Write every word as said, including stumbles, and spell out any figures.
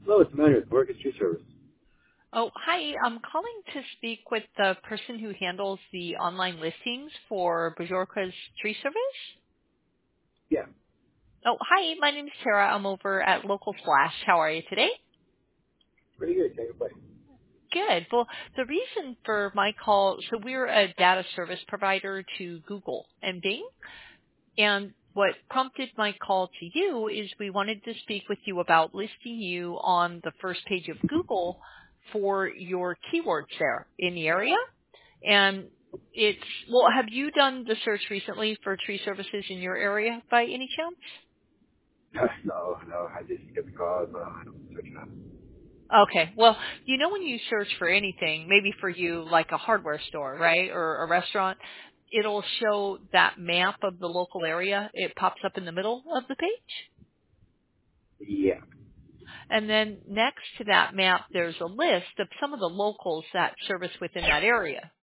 Hello, it's Manuel with Mortgage Tree Service. Oh, hi. I'm calling to speak with the person who handles the online listings for Bajorka's Tree Service. Yeah, Oh, hi. My name is Tara. I'm over at Local Flash. How are you today? pretty good. Take it away. Good. Well, the reason for my call, so we're a data service provider to Google and Bing. And what prompted my call to you is we wanted to speak with you about listing you on the first page of Google for your keywords there in the area. And it's, well, have you done the search recently for tree services in your area by any chance? no, no, I just get the calls. Uh, I don't search that. Okay. Well, you know when you search for anything, maybe for you like a hardware store, right, or a restaurant, it'll show that map of the local area. It pops up in the middle of the page. Yeah, And then next to that map, there's a list of some of the locals that service within that area.